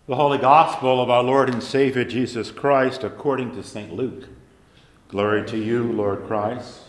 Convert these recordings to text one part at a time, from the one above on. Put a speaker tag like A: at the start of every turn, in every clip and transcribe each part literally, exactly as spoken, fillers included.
A: The Holy Gospel of our Lord and Savior Jesus Christ according to Saint Luke. Glory to you, Lord Christ.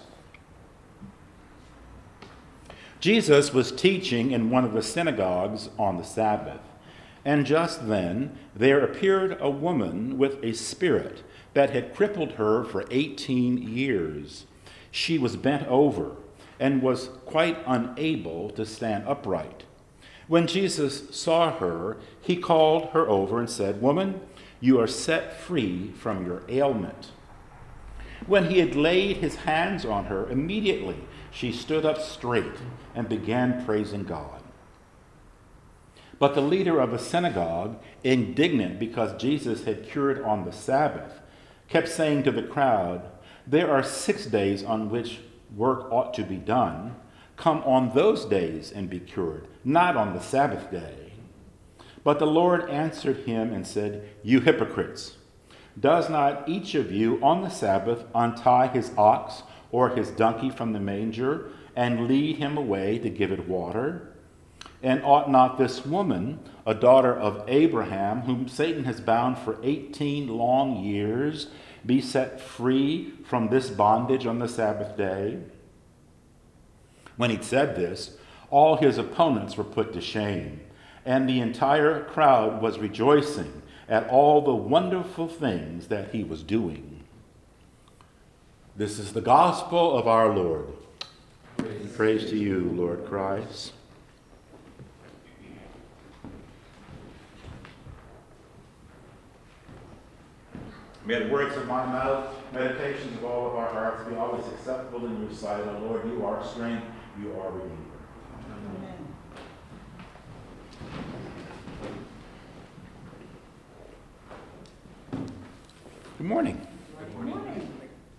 A: Jesus was teaching in one of the synagogues on the Sabbath, and just then there appeared a woman with a spirit that had crippled her for eighteen years. She was bent over and was quite unable to stand upright. When Jesus saw her, he called her over and said, "Woman, you are set free from your ailment." When he had laid his hands on her, immediately she stood up straight and began praising God. But the leader of the synagogue, indignant because Jesus had cured on the Sabbath, kept saying to the crowd, "There are six days on which work ought to be done. Come on those days and be cured, not on the Sabbath day." But the Lord answered him and said, "You hypocrites, does not each of you on the Sabbath untie his ox or his donkey from the manger and lead him away to give it water? And ought not this woman, a daughter of Abraham, whom Satan has bound for eighteen long years, be set free from this bondage on the Sabbath day?" When he'd said this, all his opponents were put to shame, and the entire crowd was rejoicing at all the wonderful things that he was doing. This is the gospel of our Lord. Praise, Praise to you, Lord Christ. May the words of my mouth, meditations of all of our hearts be always acceptable in your sight, O Lord. You are strength, you are Redeemer. Amen. Good morning.
B: Good morning.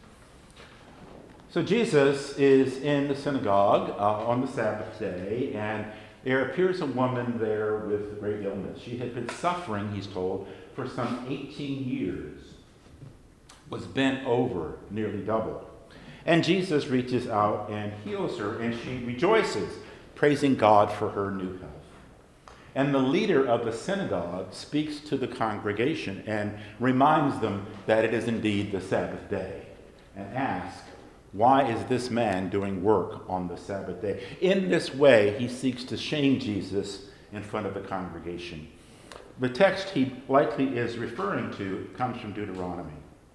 A: So Jesus is in the synagogue uh, on the Sabbath day, and there appears a woman there with great illness. She had been suffering, he's told, for some eighteen years. Was bent over nearly double. And Jesus reaches out and heals her, and she rejoices, praising God for her new health. And the leader of the synagogue speaks to the congregation and reminds them that it is indeed the Sabbath day, and asks, why is this man doing work on the Sabbath day? In this way, he seeks to shame Jesus in front of the congregation. The text he likely is referring to comes from Deuteronomy.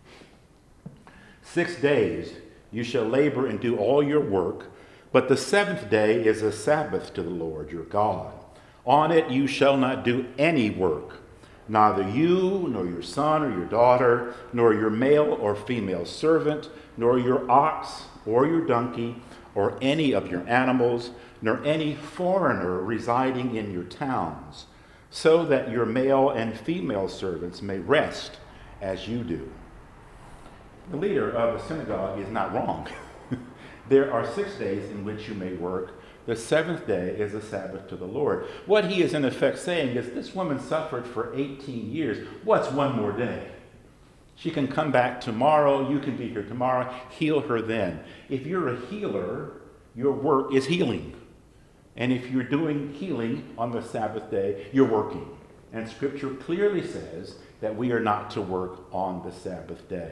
A: Six days you shall labor and do all your work, but the seventh day is a Sabbath to the Lord your God. On it you shall not do any work, neither you, nor your son or your daughter, nor your male or female servant, nor your ox or your donkey, or any of your animals, nor any foreigner residing in your towns, so that your male and female servants may rest as you do. The leader of the synagogue is not wrong. There are six days in which you may work. The seventh day is a Sabbath to the Lord. What he is in effect saying is this woman suffered for eighteen years. What's one more day? She can come back tomorrow. You can be here tomorrow. Heal her then. If you're a healer, your work is healing. And if you're doing healing on the Sabbath day, you're working. And Scripture clearly says that we are not to work on the Sabbath day.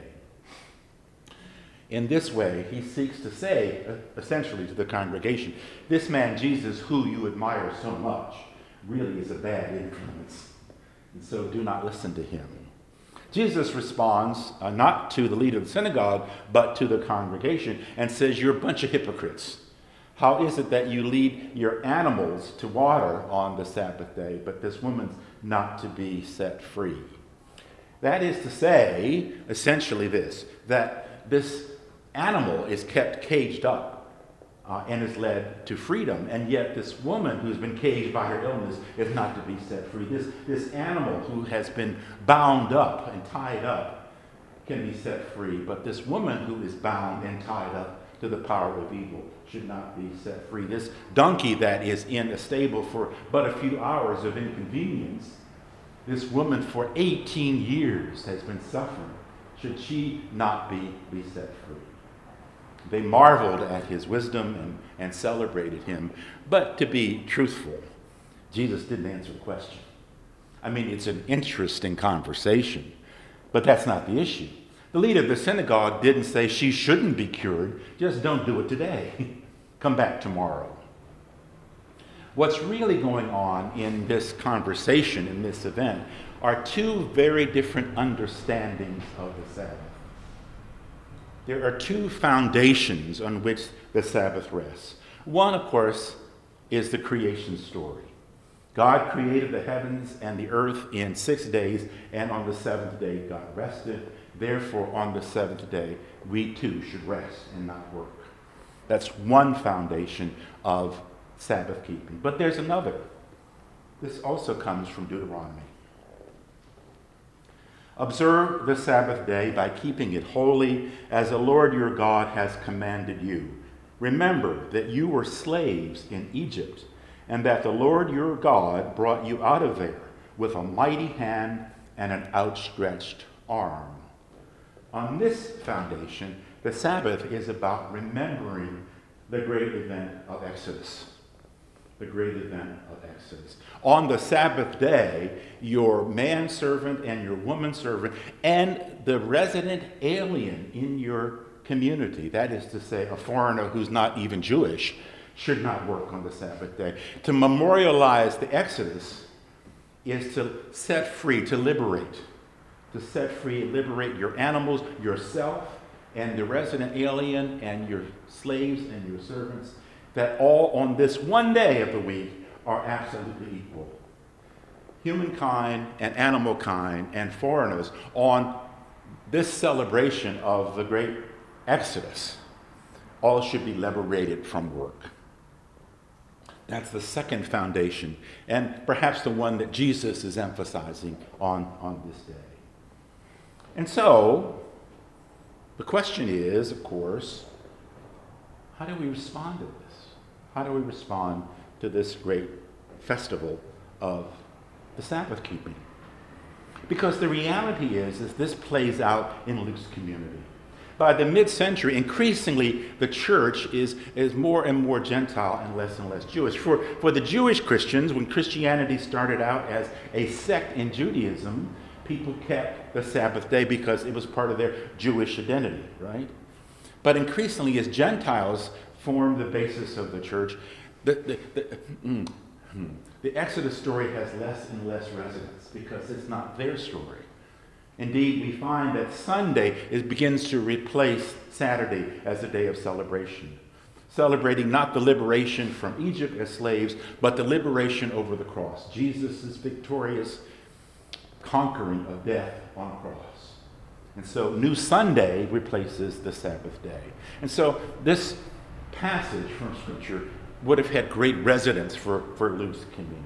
A: In this way, he seeks to say, essentially to the congregation, this man Jesus, who you admire so much, really is a bad influence. And so do not listen to him. Jesus responds uh, not to the leader of the synagogue, but to the congregation and says, you're a bunch of hypocrites. How is it that you lead your animals to water on the Sabbath day, but this woman's not to be set free? That is to say, essentially this, that this animal is kept caged up uh, and is led to freedom, and yet this woman who's been caged by her illness is not to be set free. This, this animal who has been bound up and tied up can be set free, but this woman who is bound and tied up to the power of evil should not be set free. This donkey that is in a stable for but a few hours of inconvenience, this woman for eighteen years has been suffering. Should she not be, be set free? They marveled at his wisdom and, and celebrated him. But to be truthful, Jesus didn't answer the question. I mean, it's an interesting conversation, but that's not the issue. The leader of the synagogue didn't say she shouldn't be cured, just don't do it today. Come back tomorrow. What's really going on in this conversation, in this event, are two very different understandings of the Sabbath. There are two foundations on which the Sabbath rests. One, of course, is the creation story. God created the heavens and the earth in six days, and on the seventh day God rested. Therefore, on the seventh day, we too should rest and not work. That's one foundation of Sabbath keeping. But there's another. This also comes from Deuteronomy. Observe the Sabbath day by keeping it holy, as the Lord your God has commanded you. Remember that you were slaves in Egypt, and that the Lord your God brought you out of there with a mighty hand and an outstretched arm. On this foundation, the Sabbath is about remembering the great event of Exodus. The great event of Exodus. On the Sabbath day, your manservant and your womanservant and the resident alien in your community, that is to say, a foreigner who's not even Jewish, should not work on the Sabbath day. To memorialize the Exodus is to set free, to liberate. To set free and liberate your animals, yourself, and the resident alien, and your slaves and your servants, that all on this one day of the week are absolutely equal. Humankind and animal kind and foreigners on this celebration of the great Exodus all should be liberated from work. That's the second foundation, and perhaps the one that Jesus is emphasizing on, on this day. And so, the question is, of course, how do we respond to this? How do we respond to this great festival of the Sabbath keeping? Because the reality is, is this plays out in Luke's community. By the mid-century, increasingly, the church is, is more and more Gentile and less and less Jewish. For, for the Jewish Christians, when Christianity started out as a sect in Judaism, people kept the Sabbath day because it was part of their Jewish identity, right? But increasingly, as Gentiles form the basis of the church, the, the, the, mm, mm, the Exodus story has less and less resonance because it's not their story. Indeed, we find that Sunday is, begins to replace Saturday as a day of celebration, celebrating not the liberation from Egypt as slaves, but the liberation over the cross, Jesus' victorious conquering of death on a cross. And so New Sunday replaces the Sabbath day. And so this passage from Scripture would have had great resonance for, for Luke's community.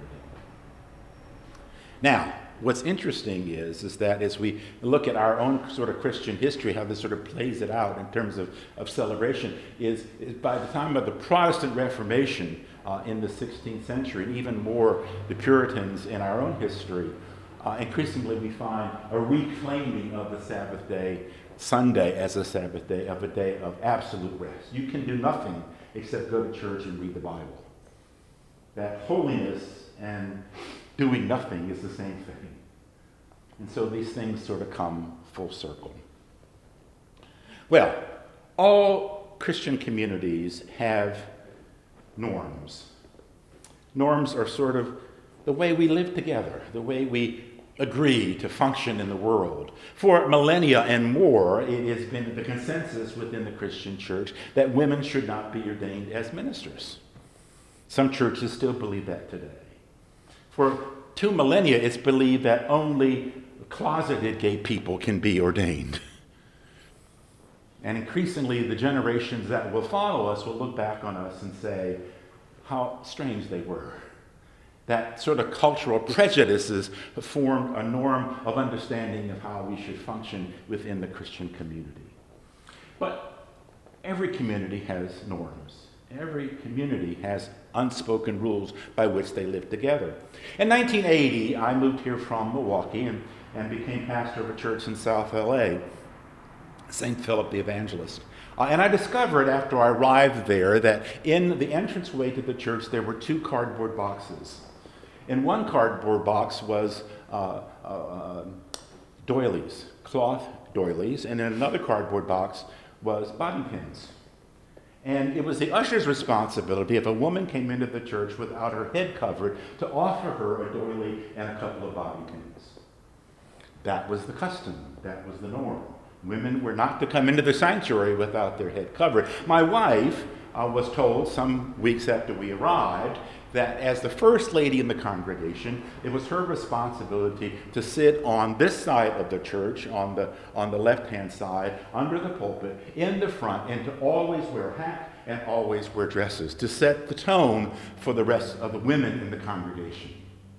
A: Now, what's interesting is, is that as we look at our own sort of Christian history, how this sort of plays it out in terms of, of celebration, is, is by the time of the Protestant Reformation uh, in the sixteenth century, and even more the Puritans in our own history, uh, increasingly we find a reclaiming of the Sabbath day, Sunday as a Sabbath day, of a day of absolute rest. You can do nothing except go to church and read the Bible. That holiness and doing nothing is the same thing. And so these things sort of come full circle. Well, all Christian communities have norms. Norms are sort of the way we live together, the way we agree to function in the world. For millennia and more, it has been the consensus within the Christian church that women should not be ordained as ministers. Some churches still believe that today. For two millennia, it's believed that only closeted gay people can be ordained. And increasingly, the generations that will follow us will look back on us and say how strange they were. That sort of cultural prejudices formed a norm of understanding of how we should function within the Christian community. But every community has norms. Every community has unspoken rules by which they live together. In nineteen eighty, I moved here from Milwaukee and, and became pastor of a church in South L A, Saint Philip the Evangelist. Uh, and I discovered after I arrived there that in the entranceway to the church there were two cardboard boxes. In one cardboard box was uh, uh, doilies, cloth doilies, and in another cardboard box was bobby pins. And it was the usher's responsibility, if a woman came into the church without her head covered, to offer her a doily and a couple of bobby pins. That was the custom. That was the norm. Women were not to come into the sanctuary without their head covered. My wife uh, was told some weeks after we arrived that as the first lady in the congregation, it was her responsibility to sit on this side of the church, on the, on the left-hand side, under the pulpit, in the front, and to always wear a hat and always wear dresses, to set the tone for the rest of the women in the congregation.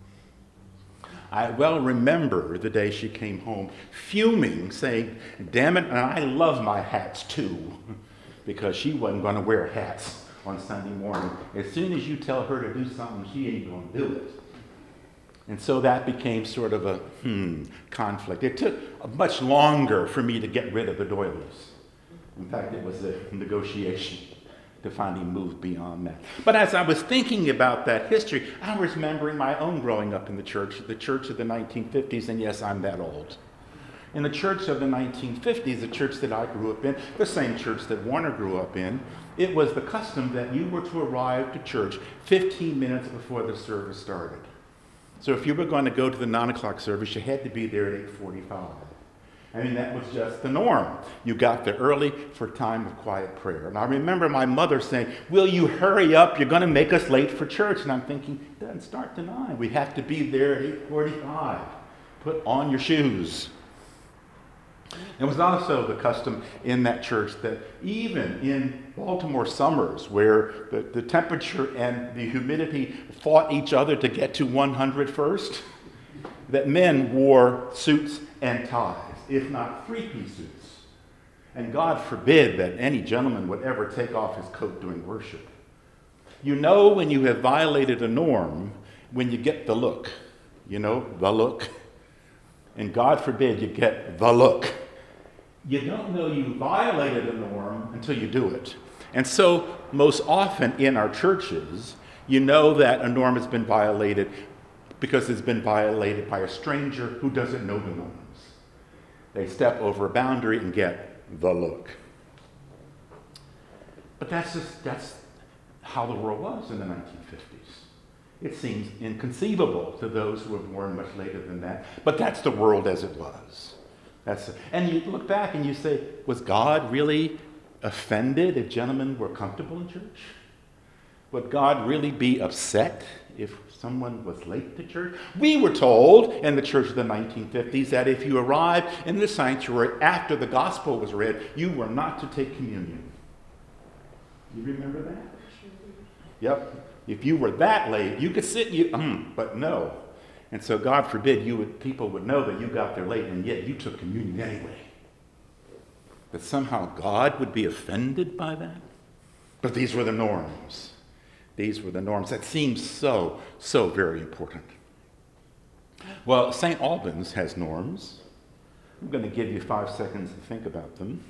A: I well remember the day she came home fuming, saying, damn it, and I love my hats too, because she wasn't going to wear hats on Sunday morning. As soon as you tell her to do something, she ain't going to do it. And so that became sort of a hmm, conflict. It took much longer for me to get rid of the doilies. In fact, it was a negotiation to finally move beyond that. But as I was thinking about that history, I was remembering my own growing up in the church, the church of the nineteen fifties, and yes, I'm that old. In the church of the nineteen fifties, the church that I grew up in, the same church that Warner grew up in, it was the custom that you were to arrive to church fifteen minutes before the service started. So if you were going to go to the nine o'clock service, you had to be there at eight forty-five. I mean, that was just the norm. You got there early for a time of quiet prayer. And I remember my mother saying, will you hurry up? You're going to make us late for church. And I'm thinking, it doesn't start till nine. We have to be there at eight forty-five. Put on your shoes. It was also the custom in that church that even in Baltimore summers, where the, the temperature and the humidity fought each other to get to one hundred first, that men wore suits and ties, if not three-piece suits. And God forbid that any gentleman would ever take off his coat during worship. You know when you have violated a norm when you get the look. You know, the look. And God forbid you get the look. You don't know you violated a norm until you do it. And so most often in our churches, you know that a norm has been violated because it's been violated by a stranger who doesn't know the norms. They step over a boundary and get the look. But that's just that's how the world was in the nineteen fifties. It seems inconceivable to those who were born much later than that, but that's the world as it was. That's and you look back and you say, was God really offended if gentlemen were comfortable in church? Would God really be upset if someone was late to church? We were told in the church of the nineteen fifties that if you arrived in the sanctuary after the gospel was read, you were not to take communion. You remember that? Yep. If you were that late, you could sit and you, mm, but no. And so God forbid you would, people would know that you got there late and yet you took communion anyway. That somehow God would be offended by that? But these were the norms. These were the norms. That seems so, so very important. Well, Saint Albans has norms. I'm going to give you five seconds to think about them.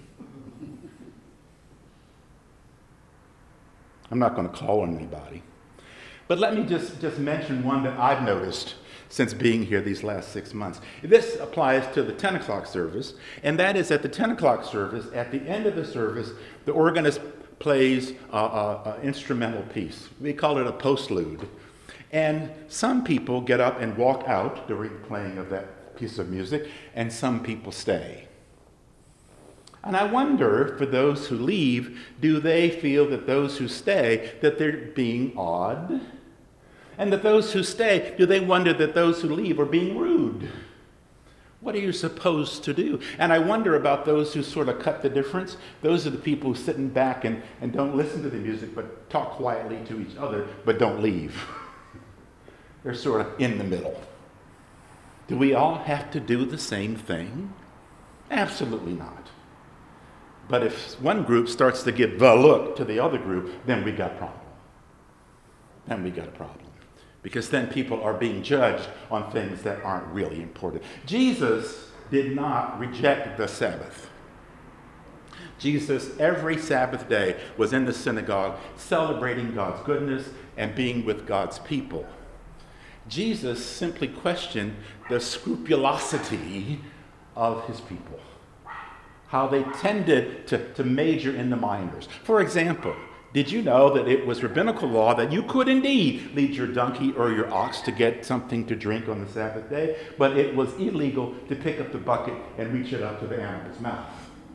A: I'm not going to call on anybody. But let me just, just mention one that I've noticed since being here these last six months. This applies to the ten o'clock service, and that is at the ten o'clock service, at the end of the service, the organist plays an instrumental piece. We call it a postlude. And some people get up and walk out during the playing of that piece of music, and some people stay. And I wonder, for those who leave, do they feel that those who stay, that they're being odd? And that those who stay, do they wonder that those who leave are being rude? What are you supposed to do? And I wonder about those who sort of cut the difference. Those are the people who sitting back and, and don't listen to the music, but talk quietly to each other, but don't leave. They're sort of in the middle. Do we all have to do the same thing? Absolutely not. But if one group starts to give the look to the other group, then we got a problem. Then we got a problem. Because then people are being judged on things that aren't really important. Jesus did not reject the Sabbath. Jesus, every Sabbath day, was in the synagogue celebrating God's goodness and being with God's people. Jesus simply questioned the scrupulosity of his people, how they tended to, to major in the minors. For example, did you know that it was rabbinical law that you could indeed lead your donkey or your ox to get something to drink on the Sabbath day, but it was illegal to pick up the bucket and reach it up to the animal's mouth?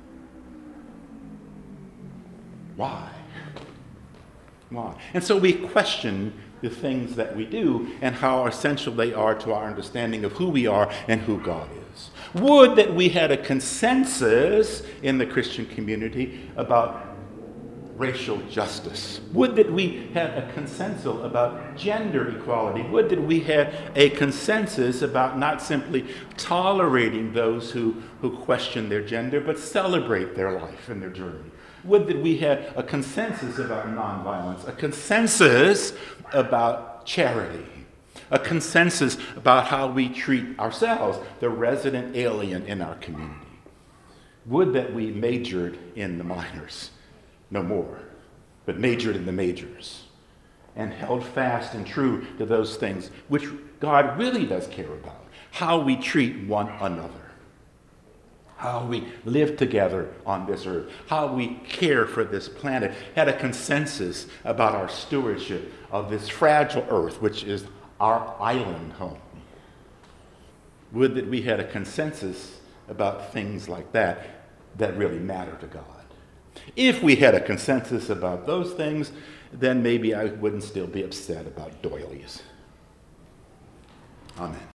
A: Why? Why? And so we question the things that we do and how essential they are to our understanding of who we are and who God is. Would that we had a consensus in the Christian community about racial justice. Would that we had a consensus about gender equality. Would that we had a consensus about not simply tolerating those who, who question their gender, but celebrate their life and their journey. Would that we had a consensus about nonviolence, a consensus about charity, a consensus about how we treat ourselves, the resident alien in our community. Would that we majored in the minors, no more, but majored in the majors, and held fast and true to those things which God really does care about, how we treat one another, how we live together on this earth, how we care for this planet, had a consensus about our stewardship of this fragile earth, which is our island home. Would that we had a consensus about things like that that really matter to God. If we had a consensus about those things, then maybe I wouldn't still be upset about doilies. Amen.